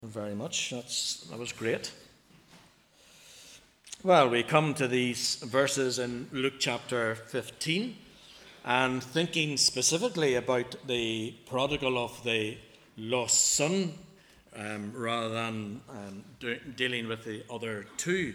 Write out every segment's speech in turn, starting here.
Very much. That was great. Well, we come to these verses in Luke chapter 15, and thinking specifically about the prodigal of the lost son, rather than dealing with the other two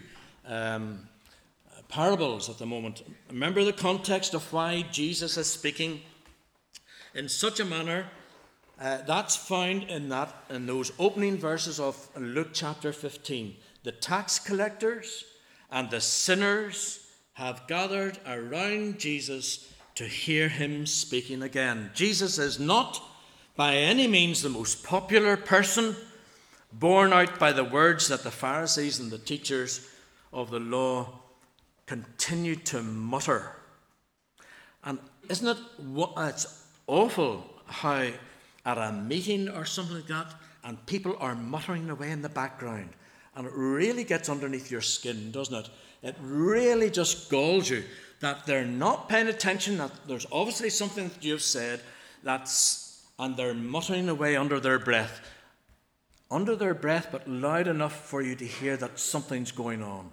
parables at the moment. Remember the context of why Jesus is speaking in such a manner. That's found in those opening verses of Luke chapter 15. The tax collectors and the sinners have gathered around Jesus to hear him speaking again. Jesus is not by any means the most popular person, borne out by the words that the Pharisees and the teachers of the law continued to mutter. And isn't it, it's awful how at a meeting or something like that, and people are muttering away in the background, and it really gets underneath your skin, doesn't it? It really just galls you that they're not paying attention, that there's obviously something that you've said, and they're muttering away under their breath, but loud enough for you to hear that something's going on.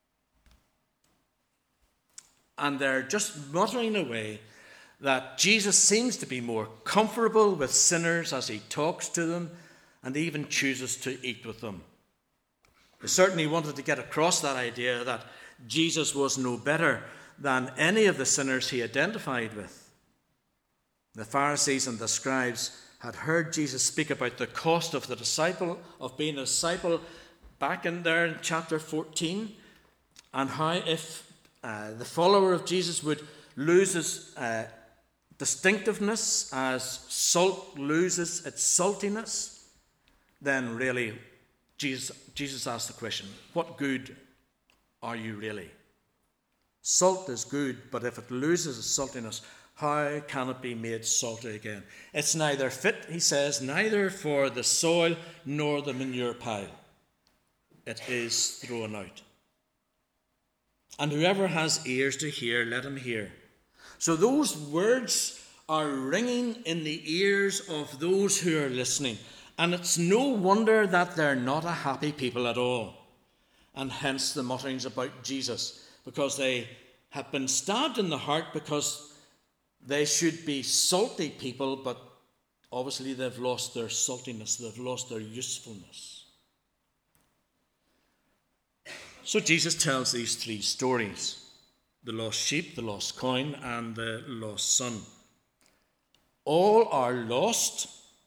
And they're just muttering away that Jesus seems to be more comfortable with sinners as he talks to them and even chooses to eat with them. They certainly wanted to get across that idea that Jesus was no better than any of the sinners he identified with. The Pharisees and the scribes had heard Jesus speak about the cost of being a disciple back in there in chapter 14, and how if the follower of Jesus would lose his distinctiveness as salt loses its saltiness, then really Jesus asked the question, what good are you really? Salt is good, but if it loses its saltiness, how can it be made salty again? It's neither fit, he says, neither for the soil nor the manure pile. It is thrown out. And whoever has ears to hear, let him hear. So those words are ringing in the ears of those who are listening. And it's no wonder that they're not a happy people at all. And hence the mutterings about Jesus, because they have been stabbed in the heart because they should be salty people, but obviously they've lost their saltiness, they've lost their usefulness. So Jesus tells these three stories: the lost sheep, the lost coin, and the lost son. All are lost,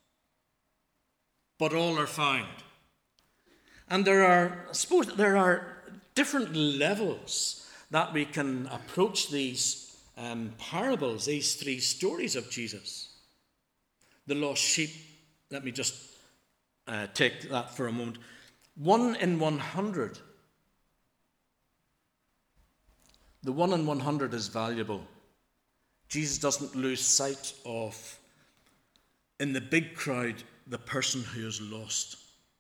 but all are found. And there are different levels that we can approach these parables, these three stories of Jesus. The lost sheep, let me just take that for a moment. 1 in 100. The 1 in 100 is valuable. Jesus doesn't lose sight of, in the big crowd, the person who is lost.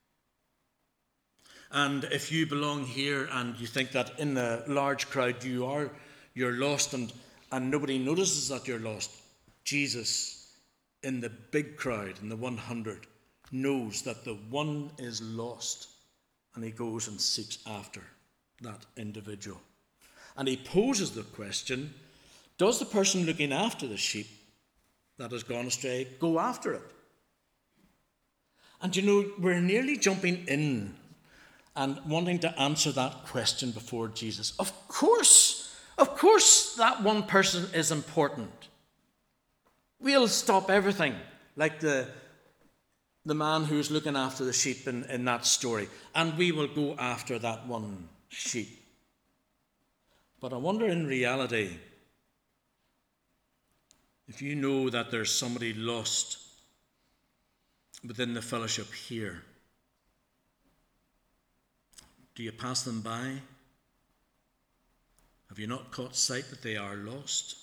And if you belong here and you think that in the large crowd you're lost and nobody notices that you're lost, Jesus, in the big crowd, in the 100, knows that the one is lost, and he goes and seeks after that individual. And he poses the question, does the person looking after the sheep that has gone astray go after it? And we're nearly jumping in and wanting to answer that question before Jesus. Of course, that one person is important. We'll stop everything, like the man who's looking after the sheep in that story, and we will go after that one sheep. But I wonder in reality, if you know that there's somebody lost within the fellowship here, do you pass them by? Have you not caught sight that they are lost?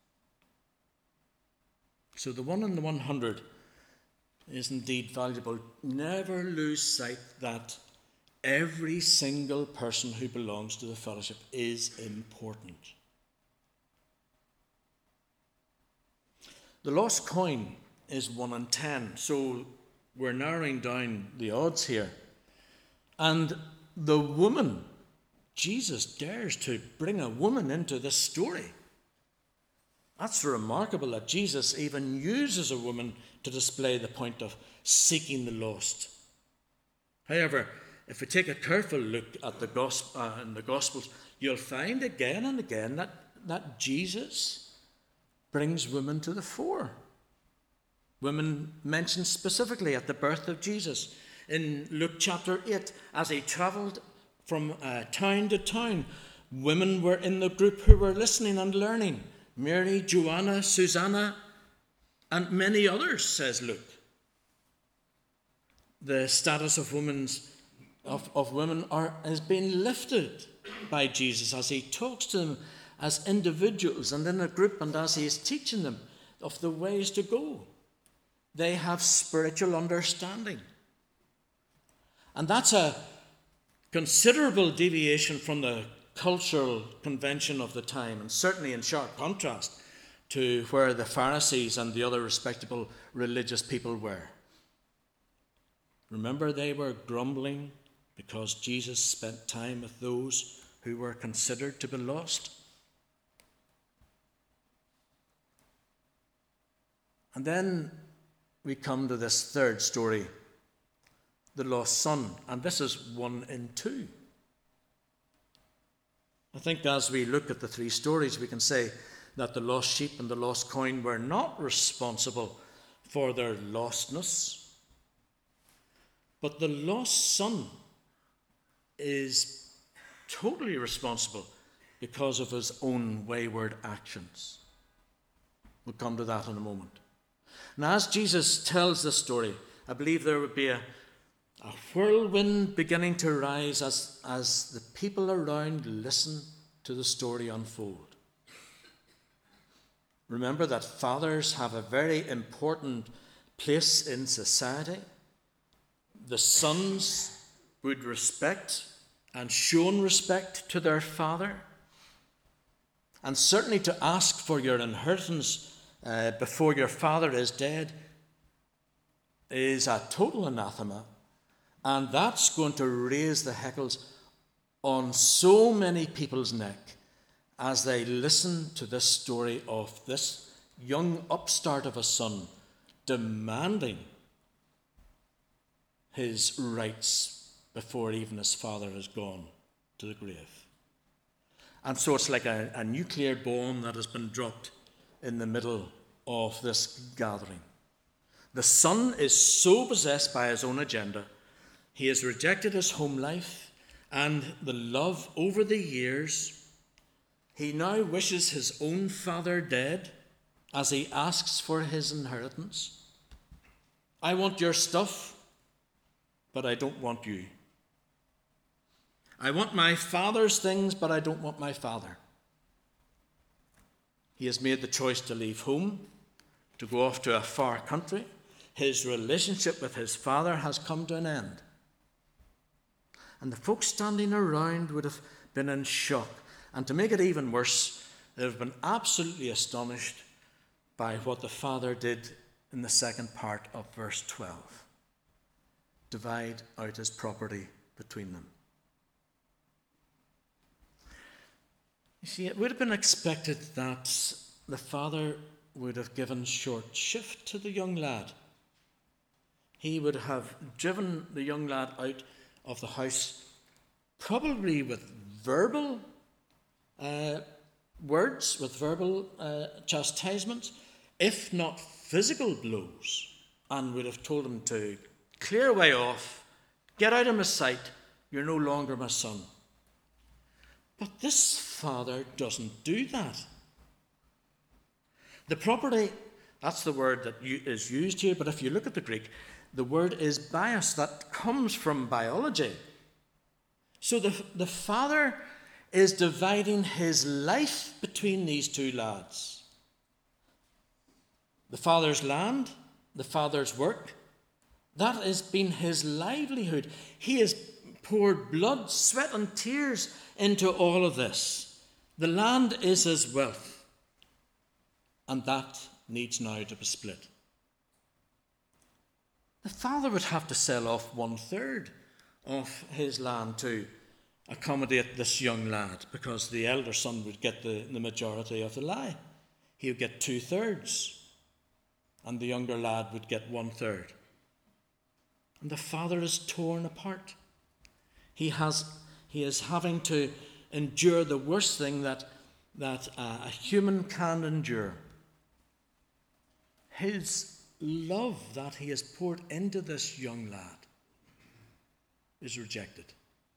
So the 1 in the 100 is indeed valuable. Never lose sight that every single person who belongs to the fellowship is important. The lost coin is 1 in 10. So we're narrowing down the odds here. And the woman, Jesus dares to bring a woman into this story. That's remarkable that Jesus even uses a woman to display the point of seeking the lost. However, if we take a careful look at the in the Gospels, you'll find again and again that Jesus brings women to the fore. Women mentioned specifically at the birth of Jesus. In Luke chapter 8, as he travelled from town to town, women were in the group who were listening and learning. Mary, Joanna, Susanna, and many others, says Luke. The status of women has been lifted by Jesus as he talks to them as individuals and in a group, and as he is teaching them of the ways to go. They have spiritual understanding. And that's a considerable deviation from the cultural convention of the time, and certainly in sharp contrast to where the Pharisees and the other respectable religious people were. Remember, they were grumbling because Jesus spent time with those who were considered to be lost. And then we come to this third story, the lost son, and this is 1 in 2. I think as we look at the three stories, we can say that the lost sheep and the lost coin were not responsible for their lostness, but the lost son is totally responsible because of his own wayward actions. We'll come to that in a moment. Now, as Jesus tells this story, I believe there would be a whirlwind beginning to rise as the people around listen to the story unfold. Remember that fathers have a very important place in society. The sons would respect and shown respect to their father. And certainly to ask for your inheritance before your father is dead is a total anathema. And that's going to raise the hackles on so many people's neck as they listen to this story of this young upstart of a son demanding his rights before even his father has gone to the grave. And so it's like a nuclear bomb that has been dropped in the middle of this gathering. The son is so possessed by his own agenda. He has rejected his home life and the love over the years. He now wishes his own father dead as he asks for his inheritance. I want your stuff, but I don't want you. I want my father's things, but I don't want my father. He has made the choice to leave home, to go off to a far country. His relationship with his father has come to an end. And the folks standing around would have been in shock. And to make it even worse, they would have been absolutely astonished by what the father did in the second part of verse 12. Divide out his property between them. You see, it would have been expected that the father would have given short shift to the young lad. He would have driven the young lad out of the house, probably with verbal words, with verbal chastisements, if not physical blows, and would have told him to clear away off, get out of my sight, you're no longer my son. But this father doesn't do that. The property, that's the word that is used here, but if you look at the Greek, the word is bios, that comes from biology. So the father is dividing his life between these two lads. The father's land, the father's work, that has been his livelihood. He has poured blood, sweat and tears into all of this. The land is his wealth, and that needs now to be split. the father would have to sell off 1/3 of his land to accommodate this young lad, because the elder son would get the majority of the lie. He would get 2/3, and the younger lad would get 1/3. And the father is torn apart. He is having to endure the worst thing that a human can endure. His love that he has poured into this young lad is rejected.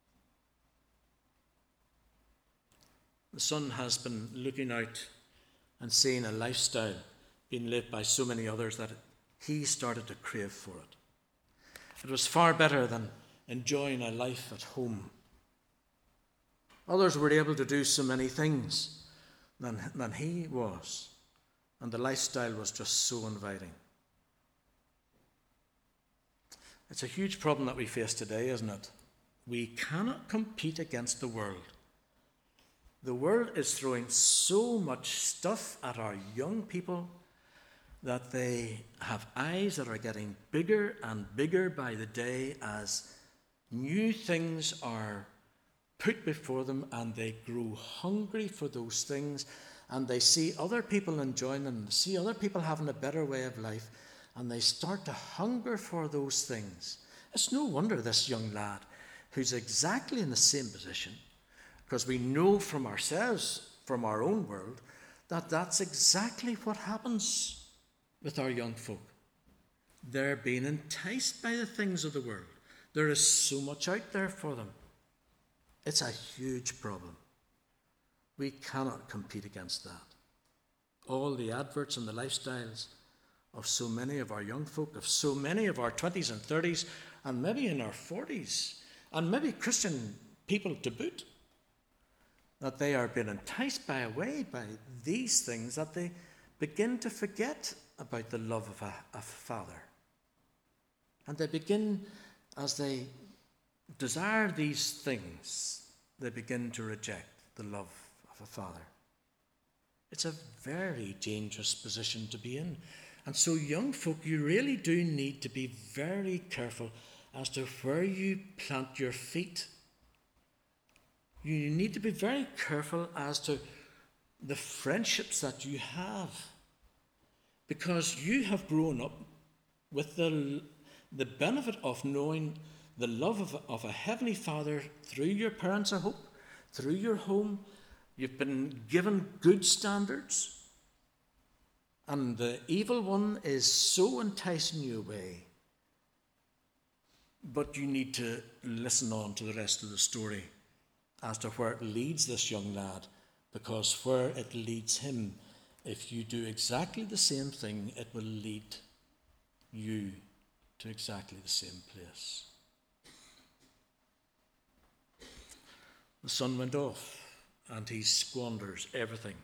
The son has been looking out and seeing a lifestyle being lived by so many others that he started to crave for it. It was far better than enjoying a life at home. Others were able to do so many things than he was, and the lifestyle was just so inviting. It's a huge problem that we face today, isn't it? We cannot compete against the world. The world is throwing so much stuff at our young people that they have eyes that are getting bigger and bigger by the day as new things are put before them, and they grow hungry for those things, and they see other people enjoying them, see other people having a better way of life, and they start to hunger for those things. It's no wonder this young lad, who's exactly in the same position, because we know from ourselves, from our own world, that that's exactly what happens with our young folk. They're being enticed by the things of the world. There is so much out there for them. It's a huge problem. We cannot compete against that. All the adverts and the lifestyles of so many of our young folk, of so many of our 20s and 30s, and maybe in our 40s, and maybe Christian people to boot, that they are being enticed by these things, that they begin to forget about the love of a father. And they begin, as they desire these things, they begin to reject the love of a father. It's a very dangerous position to be in. And so young folk, you really do need to be very careful as to where you plant your feet. You need to be very careful as to the friendships that you have, because you have grown up with the benefit of knowing the love of a Heavenly Father through your parents, I hope, through your home. You've been given good standards, and the evil one is so enticing you away. But you need to listen on to the rest of the story as to where it leads this young lad, because where it leads him, if you do exactly the same thing, it will lead you to exactly the same place. The son went off, and he squanders everything.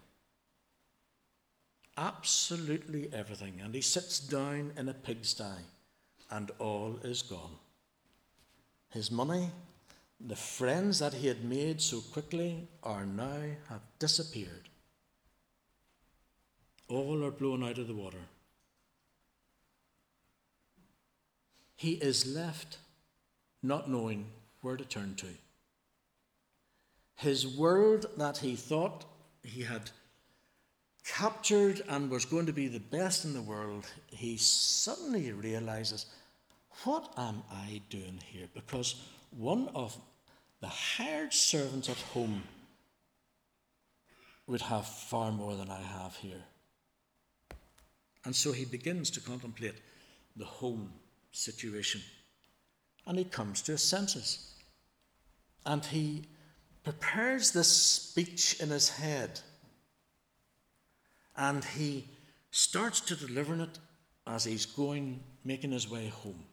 Absolutely everything. And he sits down in a pigsty, and all is gone. His money, the friends that he had made so quickly, have disappeared. All are blown out of the water. He is left not knowing where to turn to. His world that he thought he had captured and was going to be the best in the world, he suddenly realizes, what am I doing here? Because one of the hired servants at home would have far more than I have here. And so he begins to contemplate the home situation. And he comes to his senses. And he prepares this speech in his head. And he starts to deliver it as he's making his way home.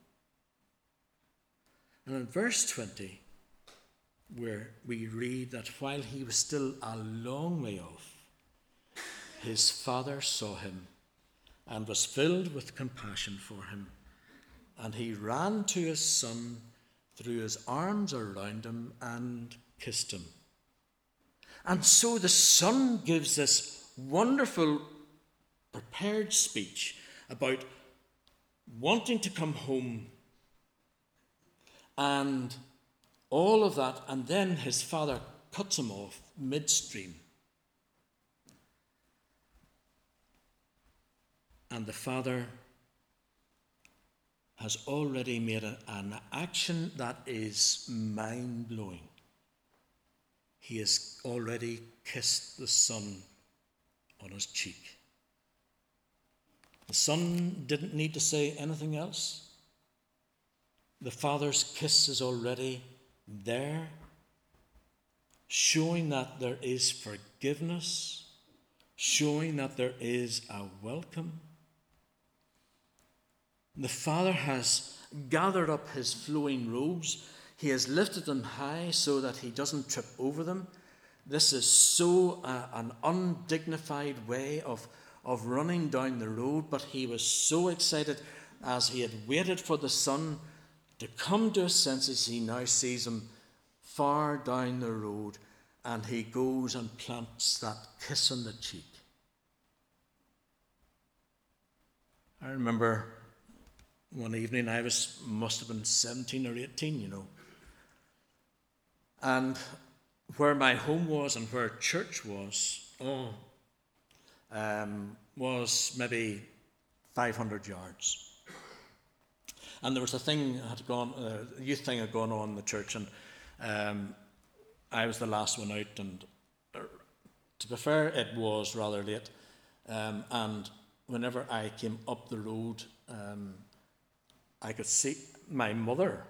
And in verse 20, where we read that while he was still a long way off, his father saw him and was filled with compassion for him. And he ran to his son, threw his arms around him, and kissed him. And so the son gives this wonderful prepared speech about wanting to come home, and all of that, and then his father cuts him off midstream. And the father has already made an action that is mind-blowing. He has already kissed the son on his cheek. The son didn't need to say anything else. The father's kiss is already there, showing that there is forgiveness, showing that there is a welcome. The father has gathered up his flowing robes. He has lifted them high so that he doesn't trip over them. This is so an undignified way of running down the road, but he was so excited as he had waited for the son to come to his senses. He now sees him far down the road, and he goes and plants that kiss on the cheek. I remember one evening, must have been 17 or 18, and where my home was and where church was maybe 500 yards. And there was a youth thing had gone on in the church, and I was the last one out, and to be fair, it was rather late. And whenever I came up the road, I could see my mother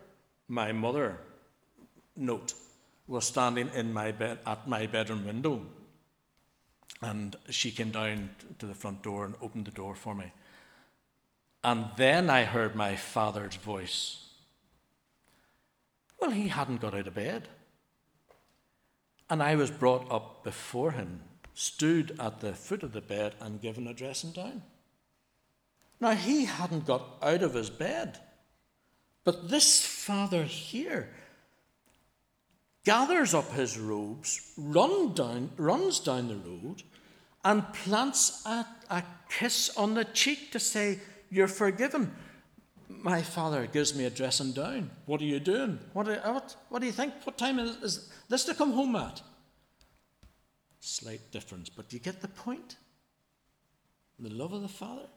note was standing in my bed at my bedroom window, and she came down to the front door and opened the door for me. And then I heard my father's voice. Well, he hadn't got out of bed, and I was brought up before him, stood at the foot of the bed and given a dressing down. Now, he hadn't got out of his bed, but this father here gathers up his robes, runs down the road, and plants a kiss on the cheek to say, "You're forgiven." My father gives me a dressing down. What are you doing? What do you think? What time is this to come home at? Slight difference, but you get the point. The love of the father.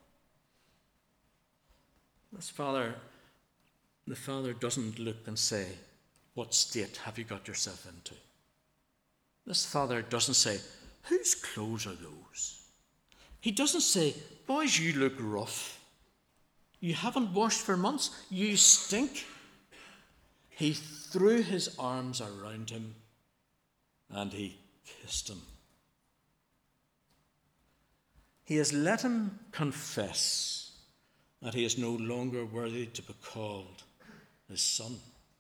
The father doesn't look and say, "What state have you got yourself into?" This father doesn't say, "Whose clothes are those?" He doesn't say, "Boys, you look rough. You haven't washed for months. You stink." He threw his arms around him and he kissed him. He has let him confess that he is no longer worthy to be called his son.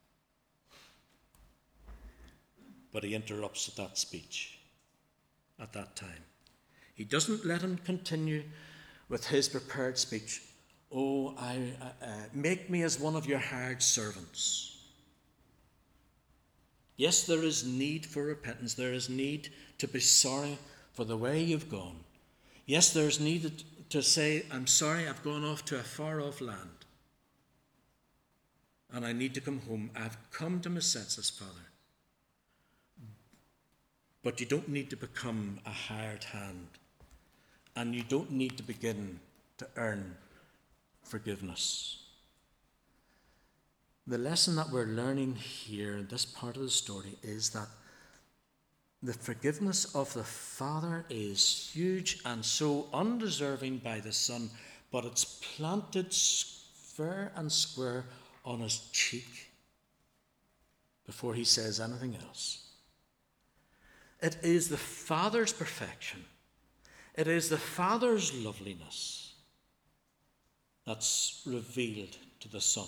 But he interrupts that speech at that time. He doesn't let him continue with his prepared speech. "Oh, make me as one of your hired servants." Yes, there is need for repentance. There is need to be sorry for the way you've gone. Yes, there is need to say, "I'm sorry, I've gone off to a far-off land, and I need to come home. I've come to my senses, Father." But you don't need to become a hired hand, and you don't need to begin to earn forgiveness. The lesson that we're learning here in this part of the story is that the forgiveness of the Father is huge and so undeserving by the Son, but it's planted fair and square on his cheek before he says anything else. It is the Father's perfection. It is the Father's loveliness that's revealed to the Son.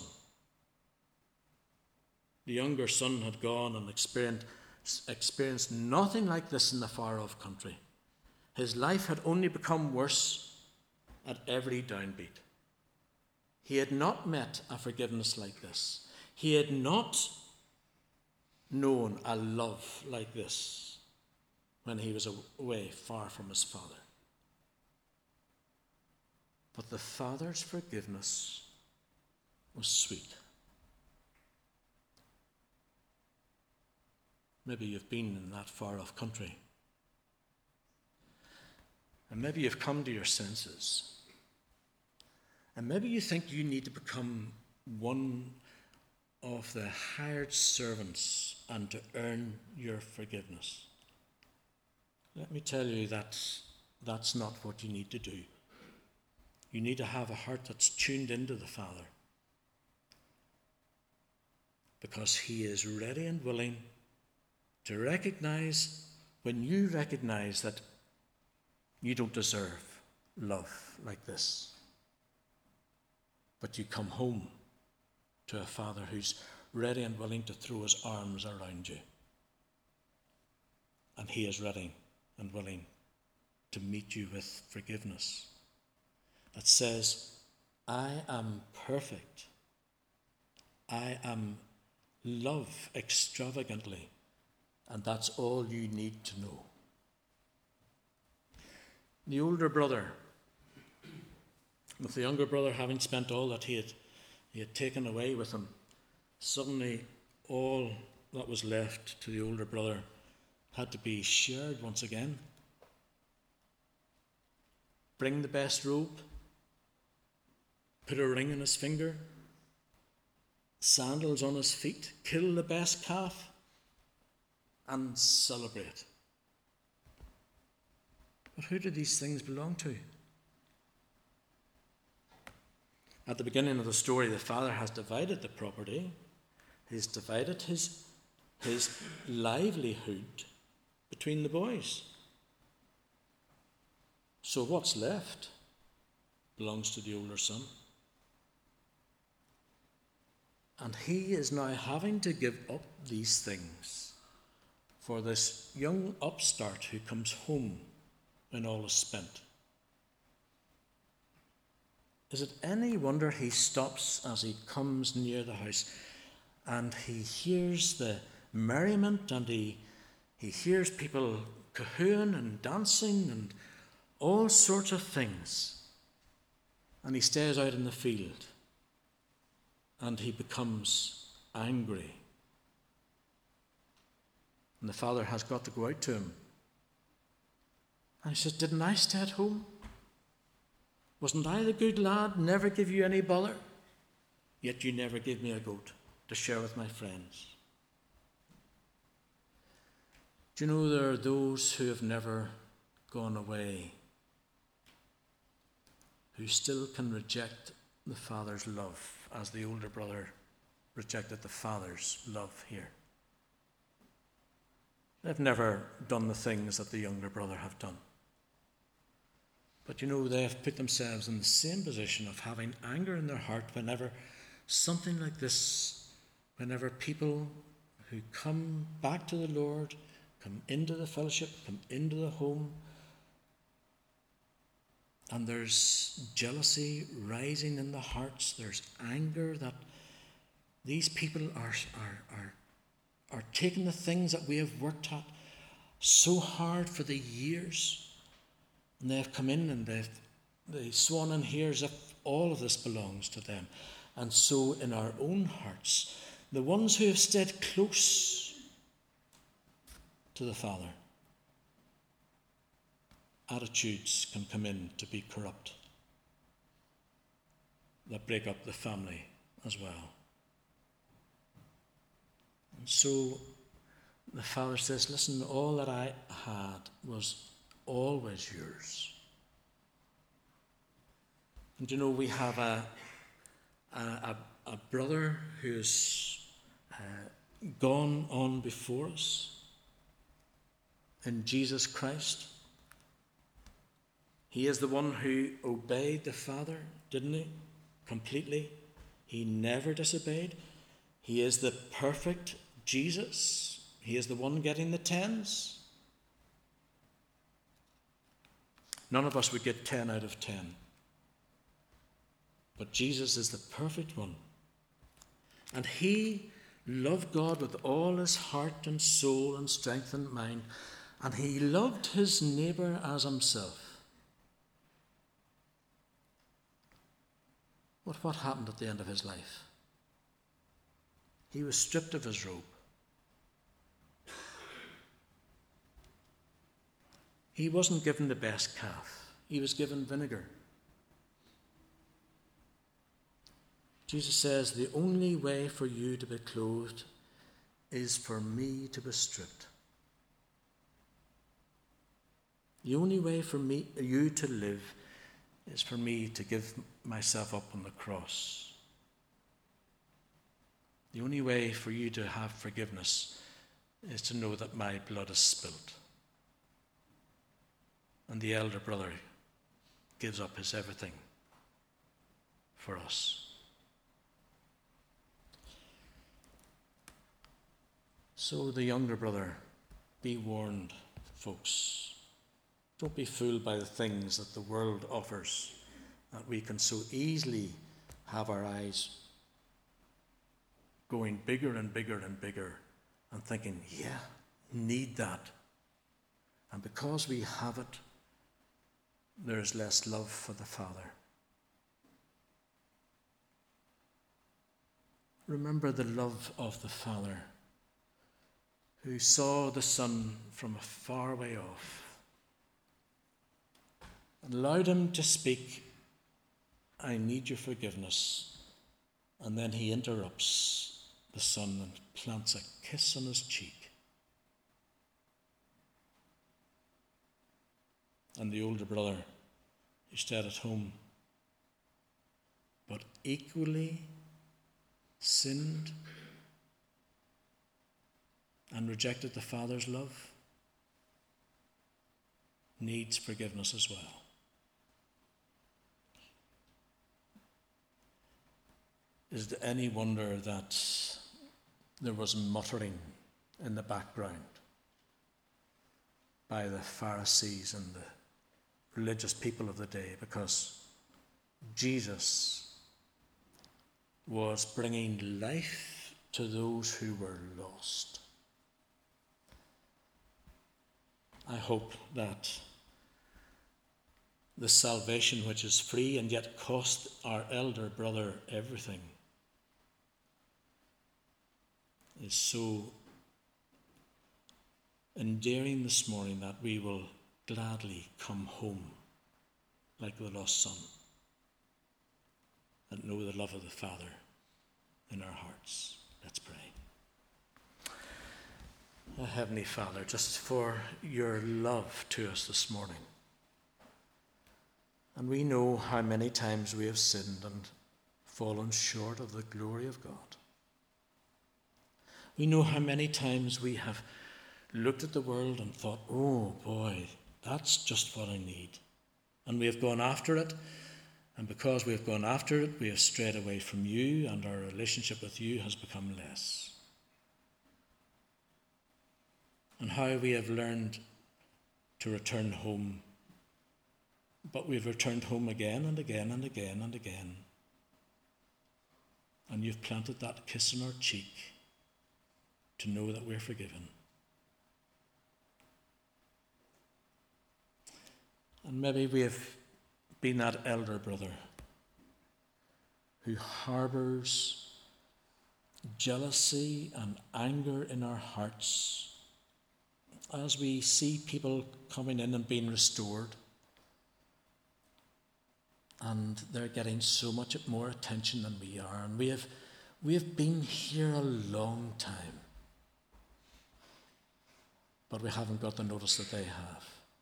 The younger son had gone and experienced nothing like this in the far-off country. His life had only become worse at every downbeat. He had not met a forgiveness like this. He had not known a love like this when he was away far from his Father. But the Father's forgiveness was sweet. Maybe you've been in that far-off country. And maybe you've come to your senses. And maybe you think you need to become one of the hired servants and to earn your forgiveness. Let me tell you, that's not what you need to do. You need to have a heart that's tuned into the Father, because he is ready and willing to recognize, when you recognize that you don't deserve love like this, but you come home to a Father who's ready and willing to throw his arms around you. And he is ready and willing to meet you with forgiveness that says, I am perfect. I am love extravagantly. And that's all you need to know. The older brother, with the younger brother having spent all that he had taken away with him, suddenly all that was left to the older brother had to be shared once again. Bring the best robe, put a ring on his finger, sandals on his feet, kill the best calf, and celebrate. But who do these things belong to? At the beginning of the story, the father has divided the property. He's divided his livelihood between the boys. So what's left belongs to the older son. And he is now having to give up these things for this young upstart who comes home when all is spent. Is it any wonder he stops as he comes near the house and he hears the merriment and he hears people cahooing and dancing and all sorts of things, and he stays out in the field and he becomes angry? And the father has got to go out to him. And he says, didn't I stay at home? Wasn't I the good lad, never give you any bother? Yet you never gave me a goat to share with my friends. Do you know there are those who have never gone away, who still can reject the father's love, as the older brother rejected the father's love here. They've never done the things that the younger brother have done. But you know, they have put themselves in the same position of having anger in their heart whenever something like this, whenever people who come back to the Lord, come into the fellowship, come into the home, and there's jealousy rising in the hearts, there's anger that these people are taking the things that we have worked at so hard for the years, and they have come in and they swan in here as if all of this belongs to them. And so in our own hearts, the ones who have stayed close to the Father, attitudes can come in to be corrupt, that break up the family as well. And so the father says, listen, all that I had was always yours. And you know, we have a brother who's gone on before us in Jesus Christ. He is the one who obeyed the Father, didn't he? Completely. He never disobeyed. He is the perfect Jesus. He is the one getting the 10s. None of us would get 10 out of 10. But Jesus is the perfect one. And he loved God with all his heart and soul and strength and mind. And he loved his neighbour as himself. What happened at the end of his life? He was stripped of his robe. He wasn't given the best calf. He was given vinegar. Jesus says, the only way for you to be clothed is for me to be stripped. The only way for you to live is for me to give myself up on the cross. The only way for you to have forgiveness is to know that my blood is spilt. And the elder brother gives up his everything for us. So the younger brother, be warned, folks. Don't be fooled by the things that the world offers, that we can so easily have our eyes going bigger and bigger and bigger and thinking, yeah, need that. And because we have it, there's less love for the Father. Remember the love of the Father who saw the Son from a far way off and allowed him to speak, I need your forgiveness. And then he interrupts the Son and plants a kiss on his cheek. And the older brother who stayed at home, but equally sinned and rejected the Father's love, needs forgiveness as well. Is it any wonder that there was muttering in the background by the Pharisees and the religious people of the day, because Jesus was bringing life to those who were lost. I hope that the salvation which is free and yet cost our elder brother everything is so endearing this morning that we will gladly come home like the lost son and know the love of the Father in our hearts. Let's pray. Oh, Heavenly Father, just for your love to us this morning. And we know how many times we have sinned and fallen short of the glory of God. We know how many times we have looked at the world and thought, oh boy, that's just what I need. And we have gone after it. And because we have gone after it, we have strayed away from you, and our relationship with you has become less. And how we have learned to return home. But we've returned home again and again and again and again. And you've planted that kiss on our cheek to know that we're forgiven. And maybe we have been that elder brother who harbours jealousy and anger in our hearts as we see people coming in and being restored, and they're getting so much more attention than we are, and we have been here a long time, but we haven't got the notice that they have.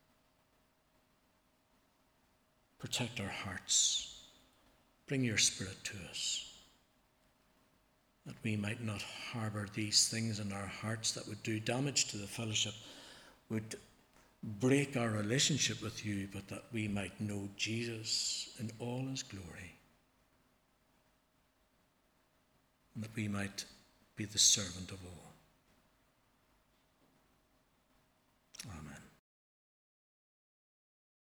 Protect our hearts. Bring your Spirit to us, that we might not harbour these things in our hearts that would do damage to the fellowship, would break our relationship with you, but that we might know Jesus in all his glory, and that we might be the servant of all.